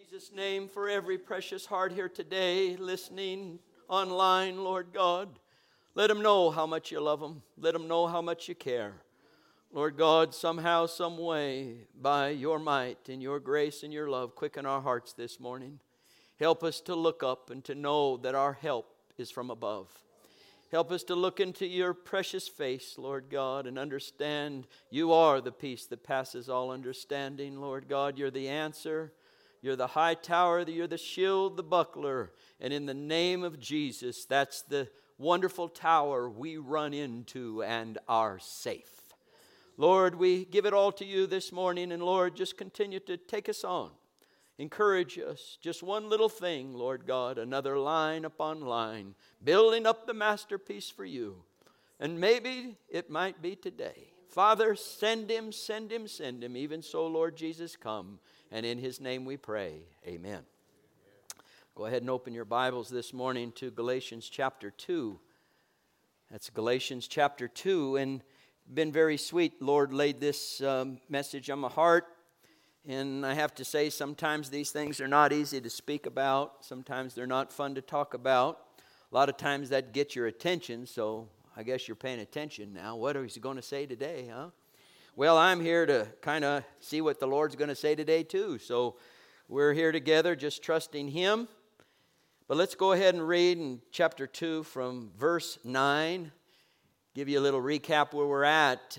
Jesus' name, for every precious heart here today, listening online, Lord God. Let them know how much you love them. Let them know how much you care. Lord God, somehow, some way, by your might and your grace and your love, quicken our hearts this morning. Help us to look up and to know that our help is from above. Help us to look into your precious face, Lord God, and understand you are the peace that passes all understanding, Lord God. You're the answer. You're the high tower. You're the shield, the buckler. And in the name of Jesus, that's the wonderful tower we run into and are safe. Lord, we give it all to you this morning, and Lord, just continue to take us on. Encourage us. Just one little thing, Lord God, another line upon line, building up the masterpiece for you. And maybe it might be today. Father, send him, send him, send him. Even so, Lord Jesus, come. And in his name we pray. Amen. Go ahead and open your Bibles this morning to Galatians chapter 2. That's Galatians chapter 2. And been very sweet. Lord laid this message on my heart. And I have to say, sometimes these things are not easy to speak about. Sometimes they're not fun to talk about. A lot of times that gets your attention, so I guess you're paying attention now. What is he going to say today, huh? Well, I'm here to kind of see what the Lord's going to say today, too. So we're here together just trusting him. But let's go ahead and read in chapter 2 from verse 9. Give you a little recap where we're at.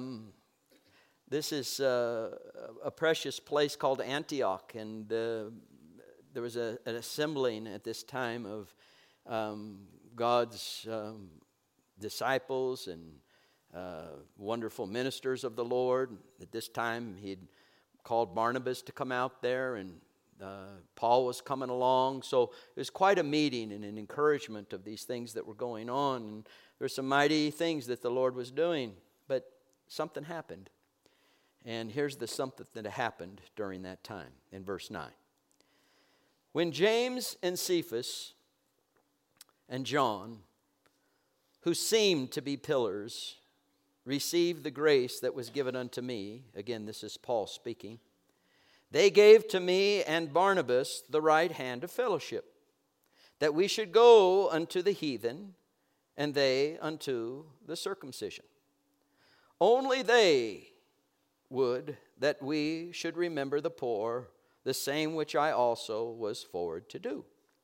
This is a precious place called Antioch, and there was an assembling at this time of God's disciples and wonderful ministers of the Lord. At this time, he'd called Barnabas to come out there, and Paul was coming along. So it was quite a meeting and an encouragement of these things that were going on. And there's some mighty things that the Lord was doing, but something happened. And here's the something that happened during that time in verse 9. When James and Cephas and John, who seemed to be pillars, received the grace that was given unto me, again, this is Paul speaking, they gave to me and Barnabas the right hand of fellowship, that we should go unto the heathen, and they unto the circumcision. Only they would that we should remember the poor, the same which I also was forward to do.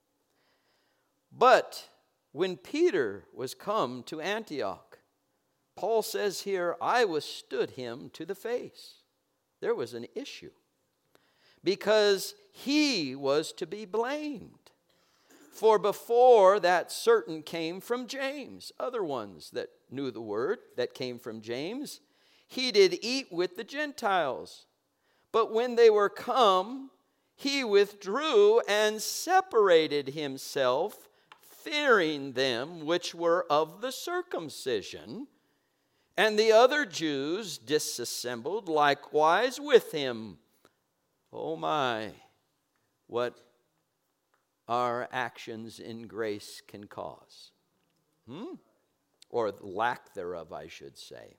But when Peter was come to Antioch, Paul says here, I withstood him to the face. There was an issue, because he was to be blamed. For before that certain came from James, other ones that knew the word that came from James, he did eat with the Gentiles. But when they were come, he withdrew and separated himself, fearing them which were of the circumcision. And the other Jews disassembled likewise with him. Oh my, what our actions in grace can cause. Or lack thereof, I should say.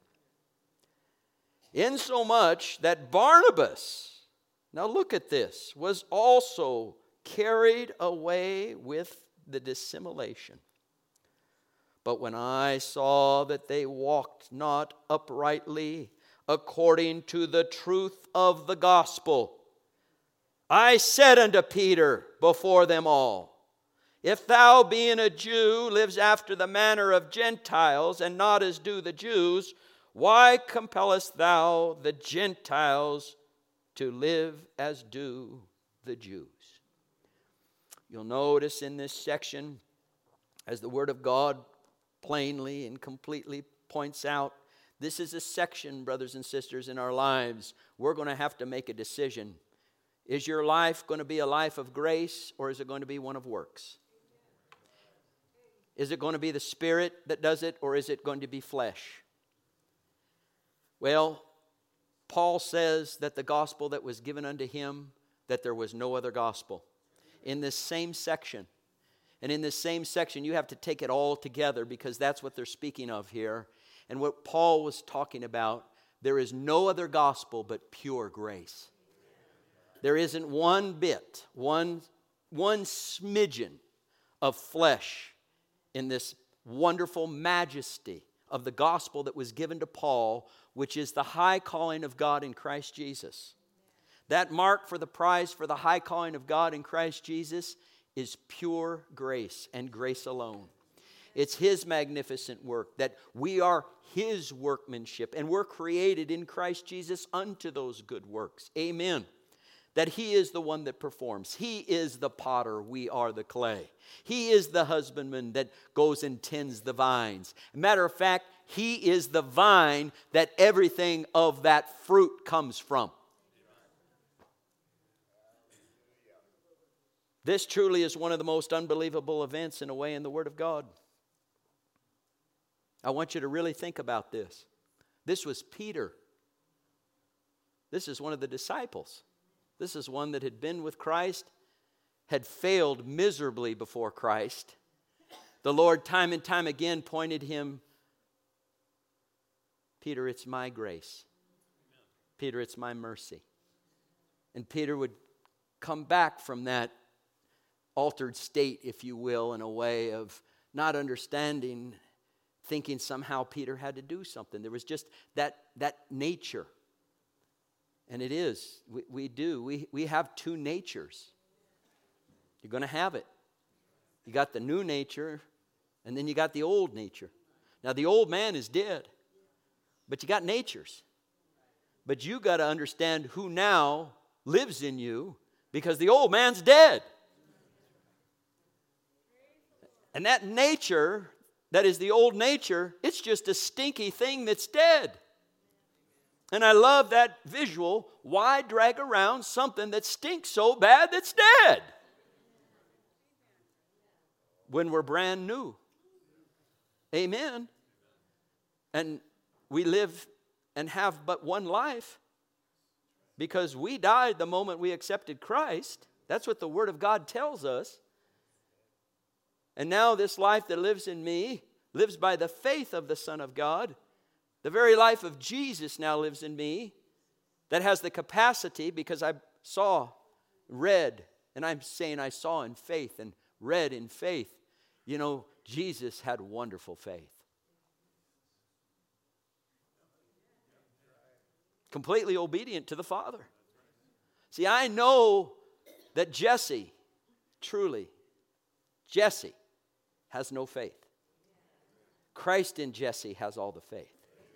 Insomuch that Barnabas, now look at this, was also carried away with the dissimulation. But when I saw that they walked not uprightly according to the truth of the gospel, I said unto Peter before them all, if thou, being a Jew, lives after the manner of Gentiles, and not as do the Jews, why compellest thou the Gentiles to live as do the Jews? You'll notice in this section, as the Word of God plainly and completely points out, this is a section, brothers and sisters, in our lives. We're going to have to make a decision. Is your life going to be a life of grace, or is it going to be one of works? Is it going to be the Spirit that does it, or is it going to be flesh? Well, Paul says that the gospel that was given unto him, that there was no other gospel. In this same section. And in this same section, you have to take it all together, because that's what they're speaking of here. And what Paul was talking about, there is no other gospel but pure grace. There isn't one bit, one smidgen of flesh in this wonderful majesty of the gospel that was given to Paul, which is the high calling of God in Christ Jesus. That mark for the prize for the high calling of God in Christ Jesus is pure grace and grace alone. It's His magnificent work, that we are His workmanship, and we're created in Christ Jesus unto those good works. Amen. That He is the one that performs. He is the potter, we are the clay. He is the husbandman that goes and tends the vines. Matter of fact, He is the vine that everything of that fruit comes from. This truly is one of the most unbelievable events in a way in the Word of God. I want you to really think about this. This was Peter. This is one of the disciples. This is one that had been with Christ, had failed miserably before Christ. The Lord time and time again pointed him, Peter, it's my grace. Peter, it's my mercy. And Peter would come back from that altered state, if you will, in a way of not understanding, thinking somehow Peter had to do something. There was just that nature. And it is. We have two natures. You're going to have it. You got the new nature, and then you got the old nature. Now, the old man is dead, but you got natures. But you got to understand who now lives in you, because the old man's dead. And that nature, that is the old nature, it's just a stinky thing that's dead. And I love that visual. Why drag around something that stinks so bad that's dead when we're brand new? Amen. And we live and have but one life because we died the moment we accepted Christ. That's what the Word of God tells us. And now this life that lives in me lives by the faith of the Son of God. The very life of Jesus now lives in me, that has the capacity, because I read, and I'm saying I saw in faith and read in faith. You know, Jesus had wonderful faith. Completely obedient to the Father. See, I know that Jesse has no faith. Christ in Jesse has all the faith.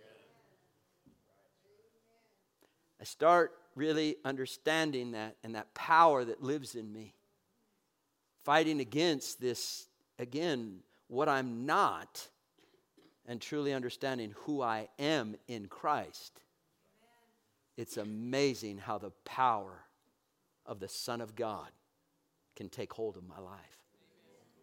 I start really understanding that and that power that lives in me. Fighting against this, again, what I'm not, and truly understanding who I am in Christ. It's amazing how the power of the Son of God can take hold of my life.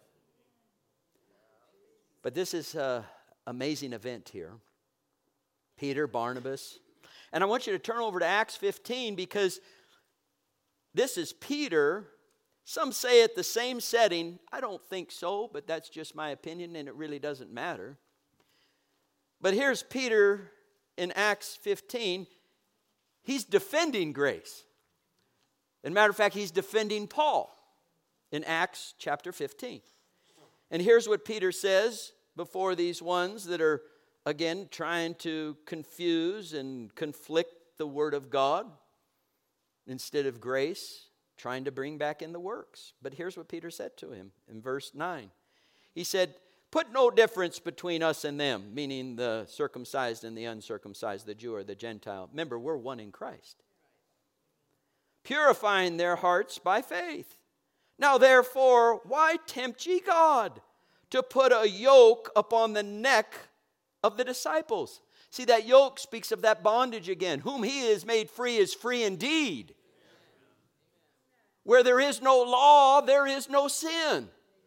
But this is an amazing event here. Peter, Barnabas. And I want you to turn over to Acts 15, because this is Peter. Some say it the same setting. I don't think so, but that's just my opinion, and it really doesn't matter. But here's Peter in Acts 15. He's defending grace. As a matter of fact, he's defending Paul in Acts chapter 15. And here's what Peter says before these ones that are, again, trying to confuse and conflict the Word of God instead of grace, trying to bring back in the works. But here's what Peter said to him in verse 9. He said, "Put no difference between us and them," meaning the circumcised and the uncircumcised, the Jew or the Gentile. Remember, we're one in Christ. "Purifying their hearts by faith. Now therefore, why tempt ye God to put a yoke upon the neck of the disciples?" See, that yoke speaks of that bondage again. Whom He has made free is free indeed. Where there is no law, there is no sin.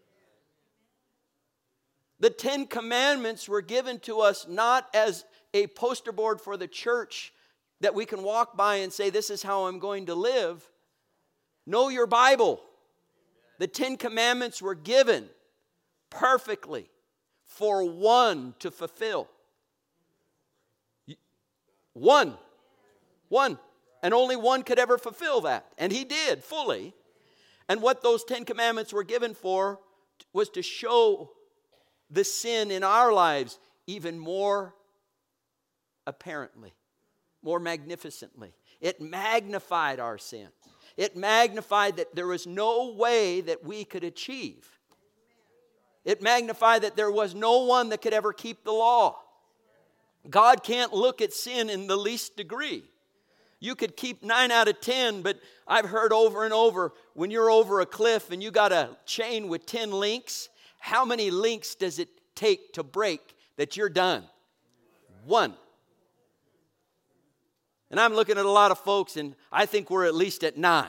The 10 Commandments were given to us not as a poster board for the church that we can walk by and say, this is how I'm going to live. Know your Bible. The 10 Commandments were given perfectly for one to fulfill. One. And only one could ever fulfill that. And he did fully. And what those 10 commandments were given for was to show the sin in our lives even more apparently, more magnificently. It magnified our sin. It magnified that there was no way that we could achieve. It magnified that there was no one that could ever keep the law. God can't look at sin in the least degree. You could keep 9 out of 10, but I've heard over and over, when you're over a cliff and you got a chain with 10 links, how many links does it take to break that you're done? 1. And I'm looking at a lot of folks, and I think we're at least at 9.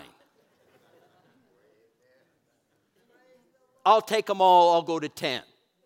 I'll take them all, I'll go to 10.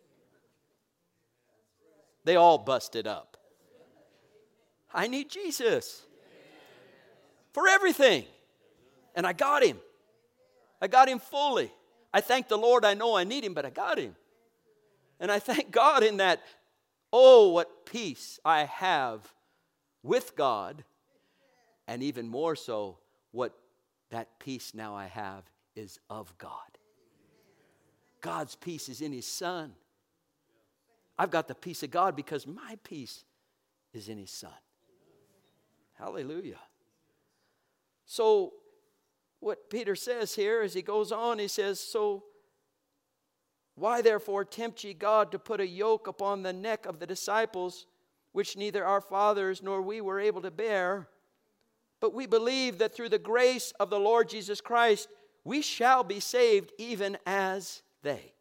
They all busted up. I need Jesus for everything. And I got him. I got him fully. I thank the Lord, I know I need him, but I got him. And I thank God in that, oh, what peace I have with God. And even more so, what that peace now I have is of God. God's peace is in his Son. I've got the peace of God because my peace is in his Son. Hallelujah. So, what Peter says here as he goes on, he says, so why therefore tempt ye God to put a yoke upon the neck of the disciples, which neither our fathers nor we were able to bear? But we believe that through the grace of the Lord Jesus Christ, we shall be saved even as they.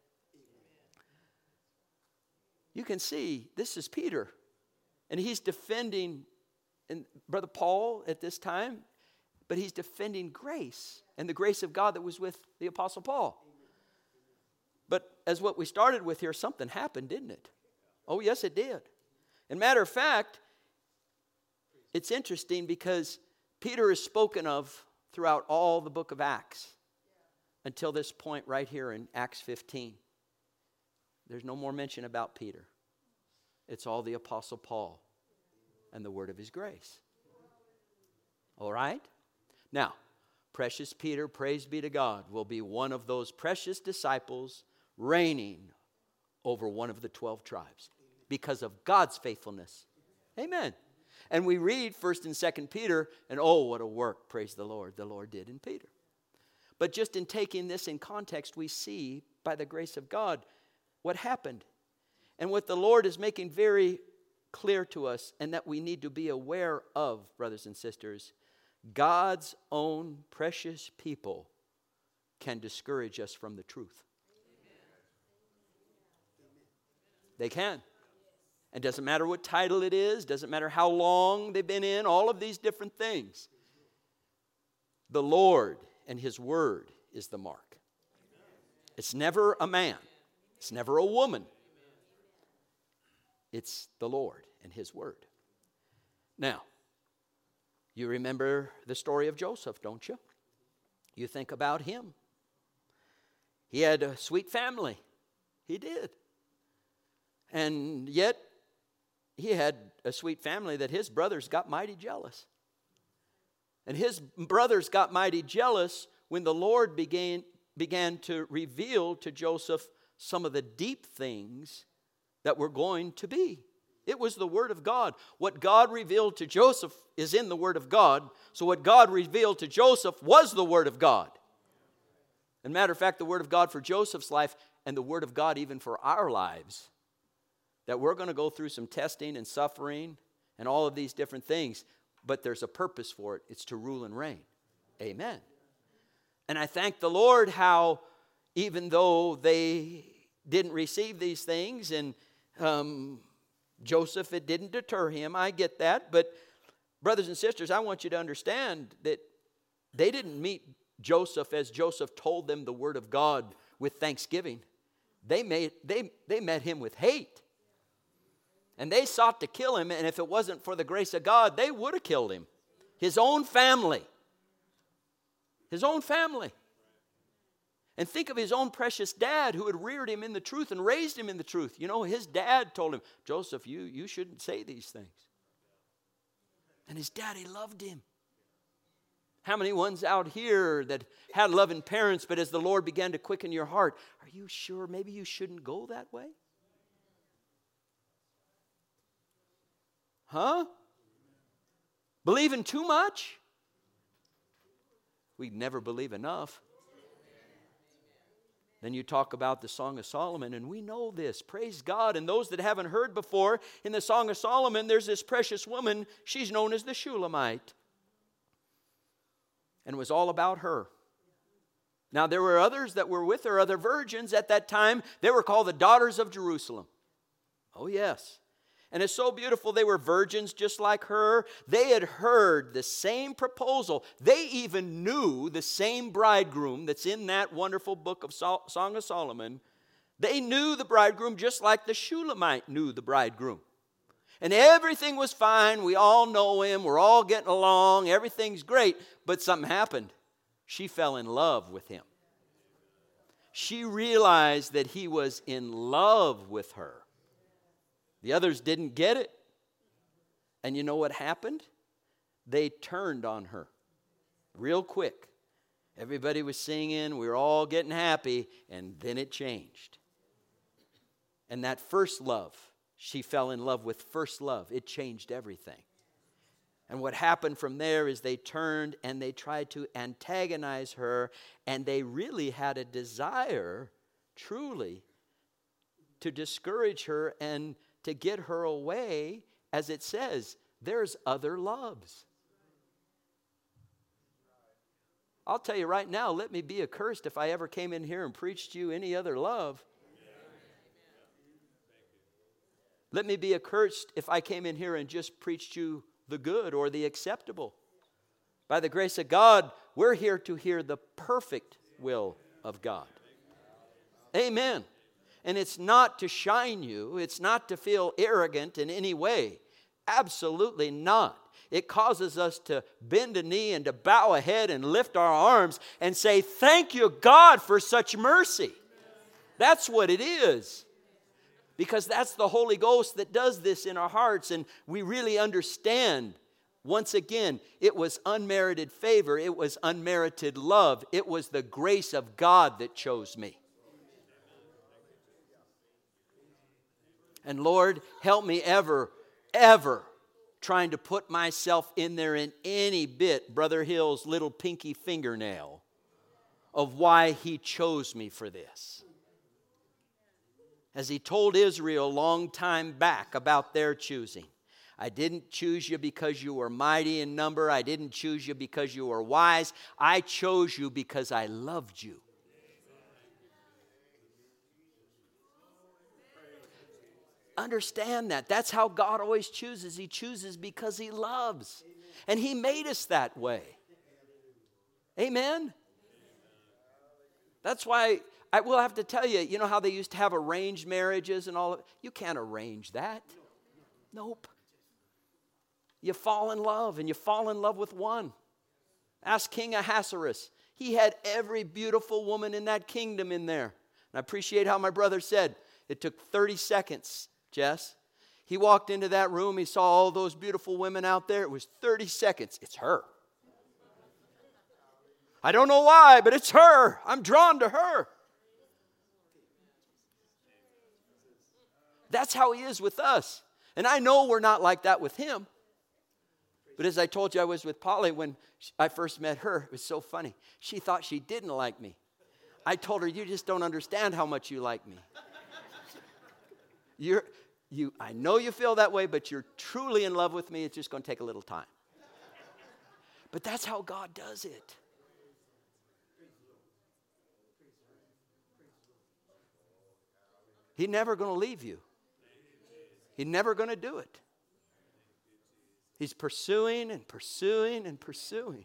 You can see, this is Peter. And he's defending Brother Paul at this time. But he's defending grace and the grace of God that was with the Apostle Paul. But as what we started with here, something happened, didn't it? Oh, yes, it did. And matter of fact, it's interesting because Peter is spoken of throughout all the book of Acts until this point right here in Acts 15. There's no more mention about Peter. It's all the Apostle Paul and the word of his grace. All right? Now, precious Peter, praise be to God, will be one of those precious disciples reigning over one of the 12 tribes because of God's faithfulness. Amen. And we read 1st and 2nd Peter, and oh, what a work, praise the Lord did in Peter. But just in taking this in context, we see, by the grace of God, what happened. And what the Lord is making very clear to us, and that we need to be aware of, brothers and sisters, God's own precious people can discourage us from the truth. They can. And doesn't matter what title it is, doesn't matter how long they've been in, all of these different things. The Lord and his word is the mark. It's never a man. It's never a woman. It's the Lord and his word. Now, you remember the story of Joseph, don't you? You think about him. He had a sweet family. He did. And yet, he had a sweet family that his brothers got mighty jealous. And his brothers got mighty jealous when the Lord began to reveal to Joseph some of the deep things that were going to be. It was the Word of God. What God revealed to Joseph is in the Word of God. So what God revealed to Joseph was the Word of God. And matter of fact, the Word of God for Joseph's life and the Word of God even for our lives. That we're going to go through some testing and suffering and all of these different things. But there's a purpose for it. It's to rule and reign. Amen. And I thank the Lord how even though they didn't receive these things and Joseph, it didn't deter him. I get that. But brothers and sisters, I want you to understand that they didn't meet Joseph as Joseph told them the word of God with thanksgiving. They met him with hate. And they sought to kill him. And if it wasn't for the grace of God, they would have killed him. His own family. His own family. And think of his own precious dad who had reared him in the truth and raised him in the truth. You know, his dad told him, Joseph, you shouldn't say these things. And his daddy loved him. How many ones out here that had loving parents, but as the Lord began to quicken your heart, are you sure maybe you shouldn't go that way? Huh? Believing too much? We never believe enough. Then you talk about the Song of Solomon, and we know this. Praise God. And those that haven't heard before, in the Song of Solomon, there's this precious woman. She's known as the Shulamite. And it was all about her. Now, there were others that were with her, other virgins at that time. They were called the daughters of Jerusalem. Oh, yes. And it's so beautiful. They were virgins just like her. They had heard the same proposal. They even knew the same bridegroom that's in that wonderful book of Song of Solomon. They knew the bridegroom just like the Shulamite knew the bridegroom. And everything was fine. We all know him. We're all getting along. Everything's great. But something happened. She fell in love with him. She realized that he was in love with her. The others didn't get it. And you know what happened? They turned on her real quick. Everybody was singing. We were all getting happy. And then it changed. And that first love, she fell in love with first love. It changed everything. And what happened from there is they turned and they tried to antagonize her. And they really had a desire, truly, to discourage her and to get her away. As it says, there's other loves. I'll tell you right now, let me be accursed if I ever came in here and preached you any other love. Let me be accursed if I came in here and just preached you the good or the acceptable. By the grace of God, we're here to hear the perfect will of God. Amen. And it's not to shine you. It's not to feel arrogant in any way. Absolutely not. It causes us to bend a knee and to bow a head and lift our arms and say, thank you, God, for such mercy. That's what it is. Because that's the Holy Ghost that does this in our hearts. And we really understand, once again, it was unmerited favor. It was unmerited love. It was the grace of God that chose me. And Lord, help me ever trying to put myself in there in any bit, Brother Hill's little pinky fingernail, of why he chose me for this. As he told Israel a long time back about their choosing. I didn't choose you because you were mighty in number. I didn't choose you because you were wise. I chose you because I loved you. Understand that. That's how God always chooses. He chooses because He loves. And He made us that way. Amen? That's why I will have to tell you, you know how they used to have arranged marriages and all of it? You can't arrange that. Nope. You fall in love, and you fall in love with one. Ask King Ahasuerus. He had every beautiful woman in that kingdom in there. And I appreciate how my brother said, it took 30 seconds, Jess. He walked into that room, he saw all those beautiful women out there. It was 30 seconds. It's her. I don't know why, but it's her. I'm drawn to her. That's how He is with us. And I know we're not like that with Him. But as I told you, I was with Polly when I first met her. It was so funny. She thought she didn't like me. I told her, you just don't understand how much you like me. I know you feel that way, but you're truly in love with me. It's just going to take a little time. But that's how God does it. He's never going to leave you. He's never going to do it. He's pursuing and pursuing and pursuing.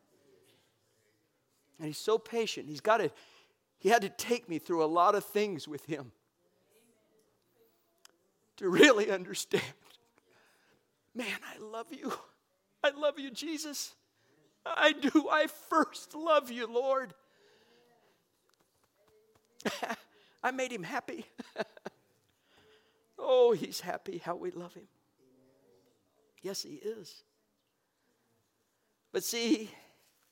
And He's so patient. He had to take me through a lot of things with Him to really understand. Man, I love you. I love you, Jesus. I do. I first love you, Lord. I made Him happy. Oh, He's happy how we love Him. Yes, He is. But see,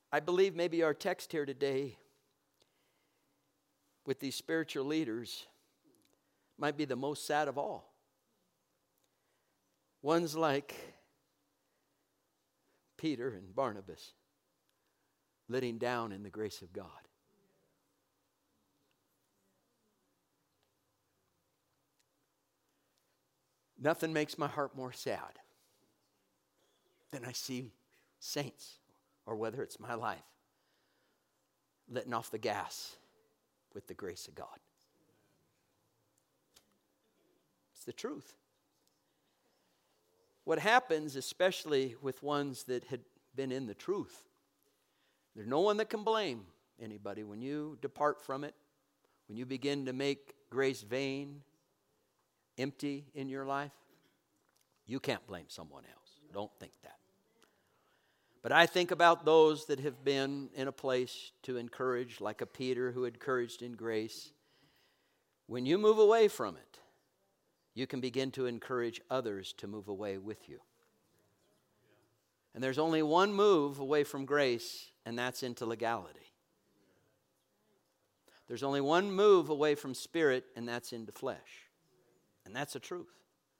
I believe maybe our text here today with these spiritual leaders might be the most sad of all. Ones like Peter and Barnabas letting down in the grace of God. Nothing makes my heart more sad than I see saints, or whether it's my life, letting off the gas with the grace of God. It's the truth. What happens, especially with ones that had been in the truth, there's no one that can blame anybody when you depart from it, when you begin to make grace vain, empty in your life. You can't blame someone else. Don't think that. But I think about those that have been in a place to encourage, like a Peter who encouraged in grace. When you move away from it, you can begin to encourage others to move away with you. And there's only one move away from grace, and that's into legality. There's only one move away from spirit, and that's into flesh. And that's the truth.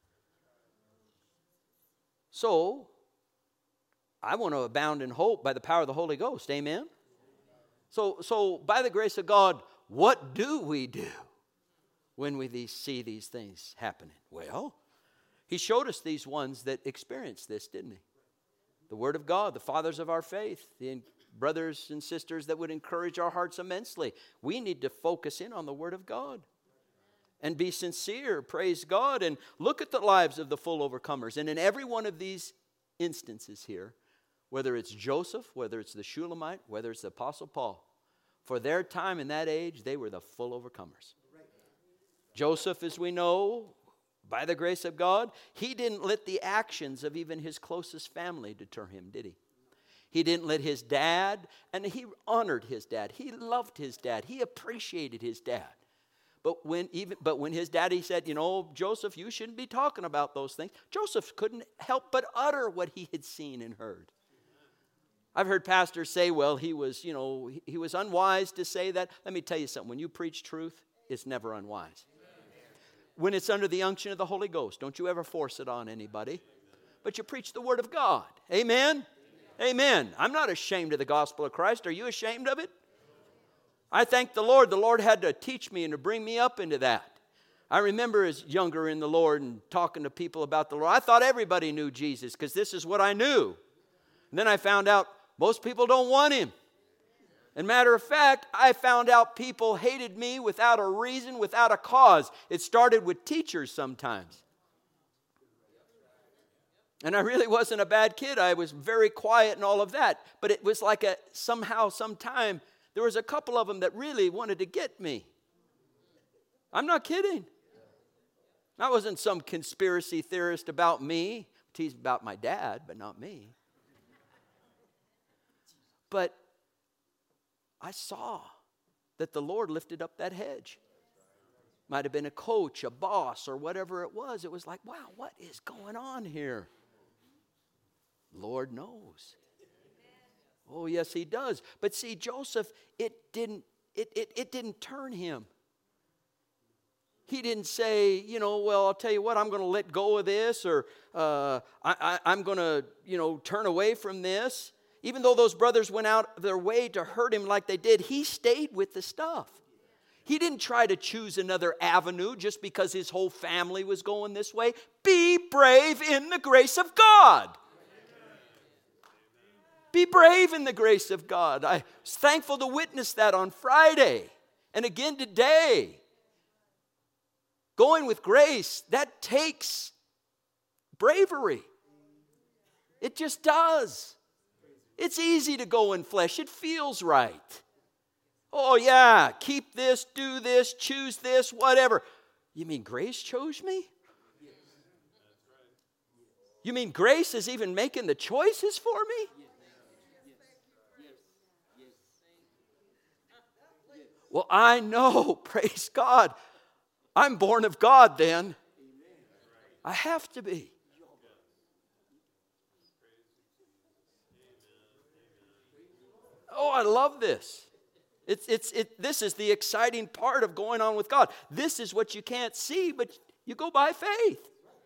So, I want to abound in hope by the power of the Holy Ghost. Amen? So by the grace of God, what do we do when we see these things happening? Well, He showed us these ones that experienced this, didn't He? The Word of God, the fathers of our faith, the brothers and sisters that would encourage our hearts immensely. We need to focus in on the Word of God and be sincere, praise God, and look at the lives of the full overcomers. And in every one of these instances here, whether it's Joseph, whether it's the Shulamite, whether it's the Apostle Paul, for their time in that age, they were the full overcomers. Joseph, as we know, by the grace of God, he didn't let the actions of even his closest family deter him, did he? He didn't let his dad, and he honored his dad. He loved his dad. He appreciated his dad. But when his daddy said, Joseph, you shouldn't be talking about those things, Joseph couldn't help but utter what he had seen and heard. I've heard pastors say, well, he was unwise to say that. Let me tell you something. When you preach truth, it's never unwise. When it's under the unction of the Holy Ghost, don't you ever force it on anybody. But you preach the Word of God. Amen? Amen. I'm not ashamed of the gospel of Christ. Are you ashamed of it? I thank the Lord. The Lord had to teach me and to bring me up into that. I remember as younger in the Lord and talking to people about the Lord. I thought everybody knew Jesus because this is what I knew. And then I found out most people don't want Him. And matter of fact, I found out people hated me without a reason, without a cause. It started with teachers sometimes. And I really wasn't a bad kid. I was very quiet and all of that. But it was like sometime, there was a couple of them that really wanted to get me. I'm not kidding. I wasn't some conspiracy theorist about me. Teased about my dad, but not me. But I saw that the Lord lifted up that hedge. Might have been a coach, a boss, or whatever it was. It was like, wow, what is going on here? Lord knows. Oh, yes, He does. But see, Joseph, it didn't turn him. He didn't say, well, I'll tell you what, I'm going to let go of this, or I'm going to, turn away from this. Even though those brothers went out their way to hurt him like they did, he stayed with the stuff. He didn't try to choose another avenue just because his whole family was going this way. Be brave in the grace of God. Be brave in the grace of God. I was thankful to witness that on Friday and again today. Going with grace, that takes bravery. It just does. It's easy to go in flesh. It feels right. Oh, yeah, keep this, do this, choose this, whatever. You mean grace chose me? You mean grace is even making the choices for me? Well, I know, praise God. I'm born of God then. I have to be. Oh, I love this. This is the exciting part of going on with God. This is what you can't see, but you go by faith.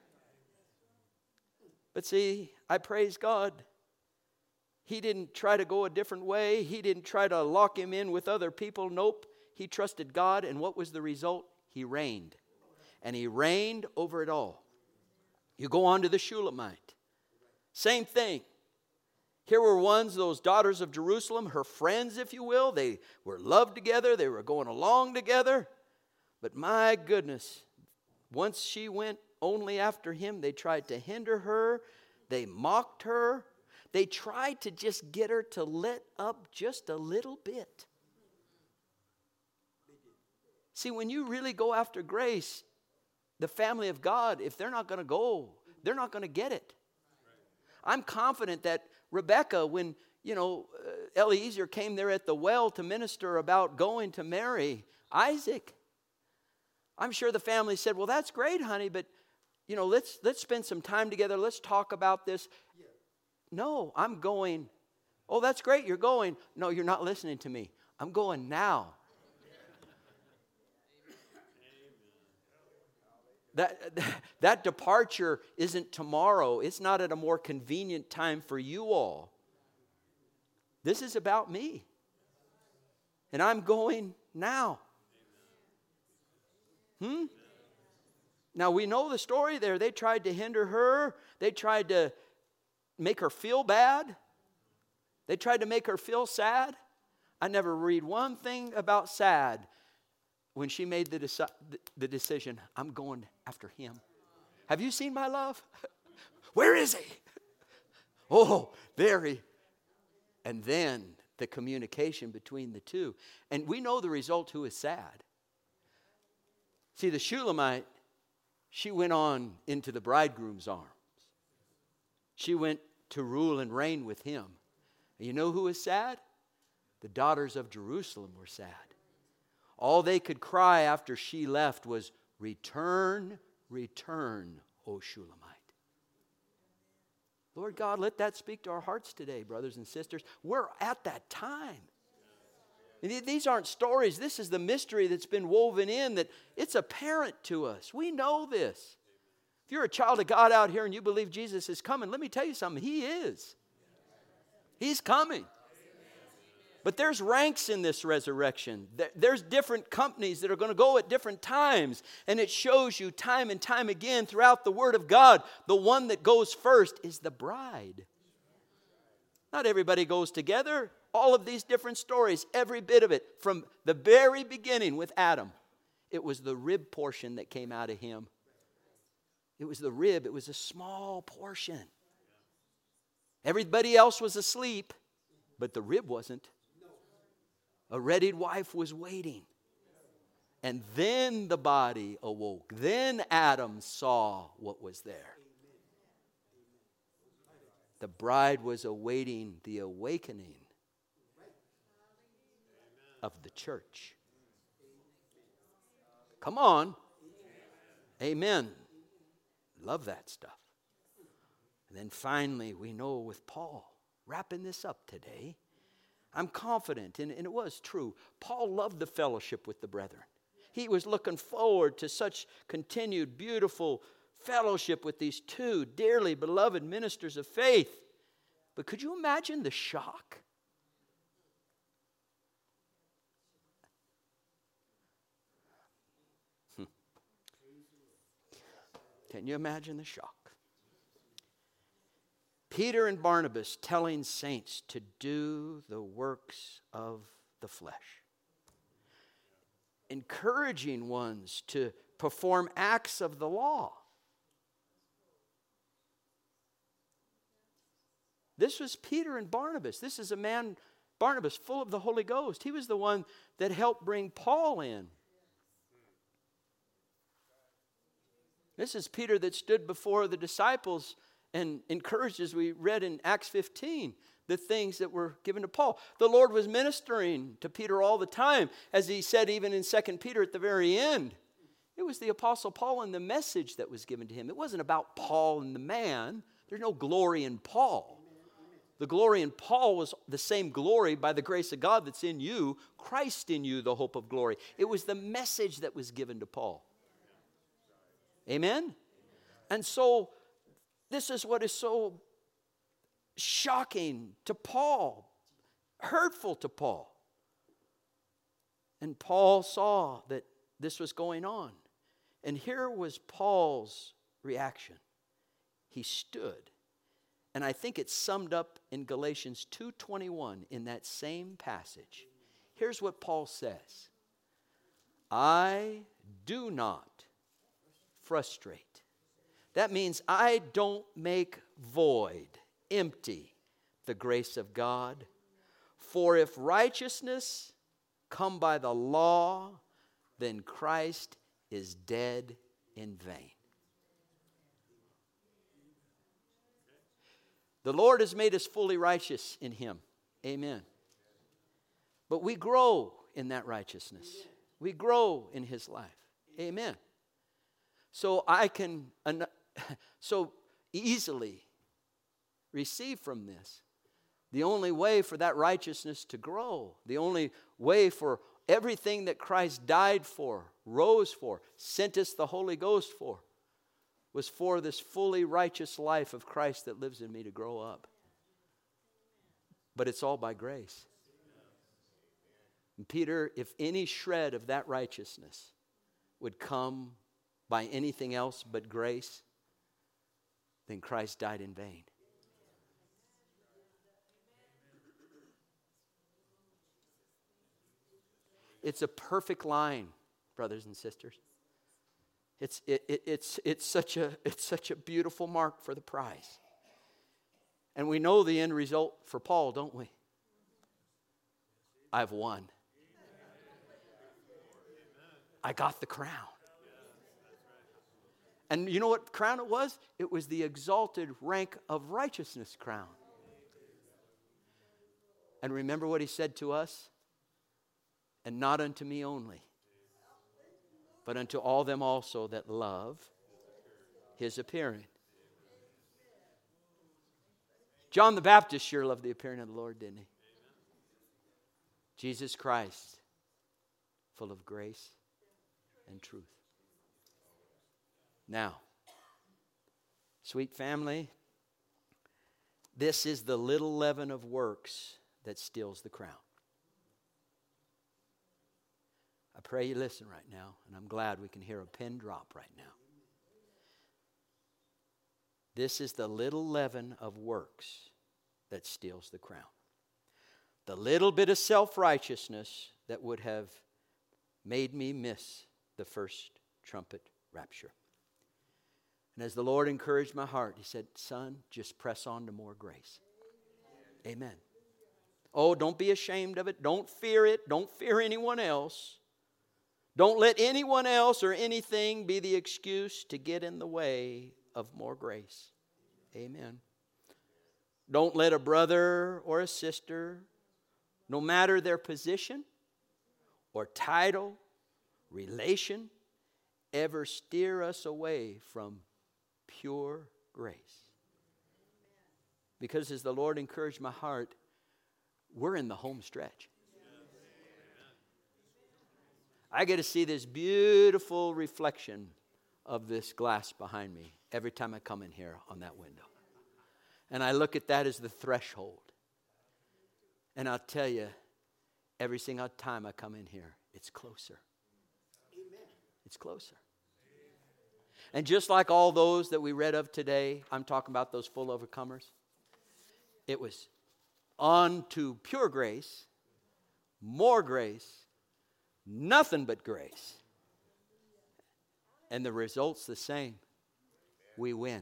But see, I praise God. He didn't try to go a different way. He didn't try to lock him in with other people. Nope. He trusted God, and what was the result? He reigned. And he reigned over it all. You go on to the Shulamite. Same thing. Here were those daughters of Jerusalem, her friends, if you will. They were loved together. They were going along together. But my goodness, once she went only after him, they tried to hinder her. They mocked her. They tried to just get her to let up just a little bit. See, when you really go after grace, the family of God, if they're not going to go, they're not going to get it. I'm confident that Rebecca, when, Eliezer came there at the well to minister about going to marry Isaac, I'm sure the family said, well, that's great, honey, but, let's spend some time together. Let's talk about this. No, I'm going. Oh, that's great, you're going. No, you're not listening to me. I'm going now. That departure isn't tomorrow. It's not at a more convenient time for you all. This is about me. And I'm going now. Now we know the story there. They tried to hinder her. They tried to make her feel bad. They tried to make her feel sad. I never read one thing about sad when she made the decision, I'm going after him. Have you seen my love? Where is he? Oh, there he. And then the communication between the two. And we know the result who is sad. See, the Shulamite, she went on into the bridegroom's arms. She went to rule and reign with him. And you know who is sad? The daughters of Jerusalem were sad. All they could cry after she left was, return, return, O Shulamite. Lord God, let that speak to our hearts today, brothers and sisters. We're at that time. And these aren't stories. This is the mystery that's been woven in, that it's apparent to us. We know this. If you're a child of God out here and you believe Jesus is coming, let me tell you something. He is. He's coming. But there's ranks in this resurrection. There's different companies that are going to go at different times. And it shows you time and time again throughout the Word of God, the one that goes first is the bride. Not everybody goes together. All of these different stories, every bit of it, from the very beginning with Adam, it was the rib portion that came out of him. It was the rib. It was a small portion. Everybody else was asleep, but the rib wasn't. A readied wife was waiting. And then the body awoke. Then Adam saw what was there. The bride was awaiting the awakening of the church. Come on. Amen. Love that stuff. And then finally, we know with Paul, wrapping this up today, I'm confident, and it was true, Paul loved the fellowship with the brethren. He was looking forward to such continued, beautiful fellowship with these two dearly beloved ministers of faith. But could you imagine the shock? Can you imagine the shock? Peter and Barnabas telling saints to do the works of the flesh. Encouraging ones to perform acts of the law. This was Peter and Barnabas. This is a man, Barnabas, full of the Holy Ghost. He was the one that helped bring Paul in. This is Peter that stood before the disciples and encouraged, as we read in Acts 15, the things that were given to Paul. The Lord was ministering to Peter all the time, as he said even in 2 Peter at the very end. It was the Apostle Paul and the message that was given to him. It wasn't about Paul and the man. There's no glory in Paul. The glory in Paul was the same glory by the grace of God that's in you, Christ in you, the hope of glory. It was the message that was given to Paul. Amen? And so, this is what is so shocking to Paul, hurtful to Paul. And Paul saw that this was going on. And here was Paul's reaction. He stood. And I think it's summed up in Galatians 2:21 in that same passage. Here's what Paul says. I do not frustrate. That means I don't make void, empty the grace of God. For if righteousness come by the law, then Christ is dead in vain. The Lord has made us fully righteous in Him. Amen. But we grow in that righteousness. We grow in His life. Amen. So I can so easily receive from this. The only way for that righteousness to grow, the only way for everything that Christ died for, rose for, sent us the Holy Ghost for, was for this fully righteous life of Christ that lives in me to grow up. But it's all by grace. And Peter, if any shred of that righteousness would come by anything else but grace, then Christ died in vain. It's a perfect line, brothers and sisters. It's such a beautiful mark for the prize. And we know the end result for Paul, don't we? I've won. I got the crown. And you know what crown it was? It was the exalted rank of righteousness crown. And remember what he said to us? And not unto me only, but unto all them also that love His appearing. John the Baptist sure loved the appearing of the Lord, didn't he? Jesus Christ, full of grace and truth. Now, sweet family, this is the little leaven of works that steals the crown. I pray you listen right now, and I'm glad we can hear a pin drop right now. This is the little leaven of works that steals the crown. The little bit of self-righteousness that would have made me miss the first trumpet rapture. And as the Lord encouraged my heart, He said, son, just press on to more grace. Amen. Oh, don't be ashamed of it. Don't fear it. Don't fear anyone else. Don't let anyone else or anything be the excuse to get in the way of more grace. Amen. Don't let a brother or a sister, no matter their position or title, relation, ever steer us away from pure grace. Because as the Lord encouraged my heart, we're in the home stretch. I get to see this beautiful reflection of this glass behind me every time I come in here on that window. And I look at that as the threshold. And I'll tell you, every single time I come in here, it's closer. Amen. It's closer. And just like all those that we read of today, I'm talking about those full overcomers. It was on to pure grace, more grace, nothing but grace. And the result's the same. We win.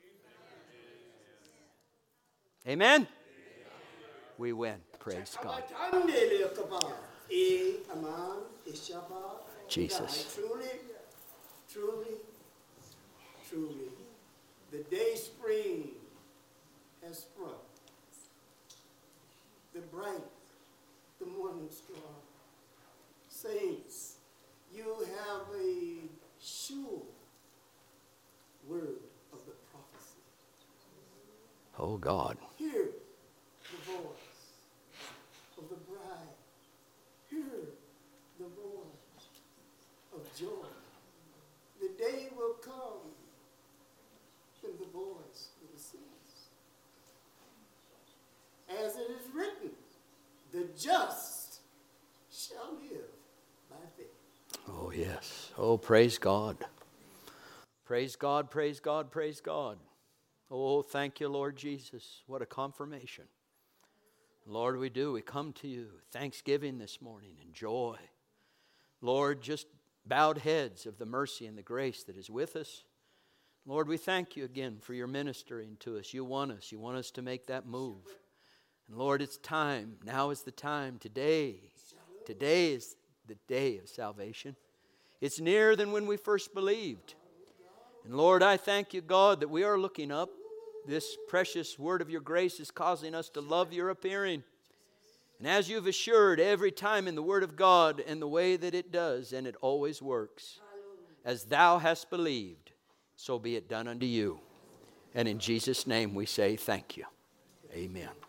Amen? We win. Praise God. Jesus. Truly, the day spring has sprung. The bright, the morning star. Saints, you have a sure word of the prophecy. Oh God. Hear just shall live by faith. Oh, yes. Oh, praise God. Praise God, praise God, praise God. Oh, thank you, Lord Jesus. What a confirmation. Lord, we do. We come to you. Thanksgiving this morning and joy. Lord, just bowed heads of the mercy and the grace that is with us. Lord, we thank you again for your ministering to us. You want us. You want us to make that move. And Lord, it's time. Now is the time. Today is the day of salvation. It's nearer than when we first believed. And Lord, I thank you, God, that we are looking up. This precious word of your grace is causing us to love your appearing. And as you've assured every time in the word of God and the way that it does, and it always works, as thou hast believed, so be it done unto you. And in Jesus' name we say thank you. Amen.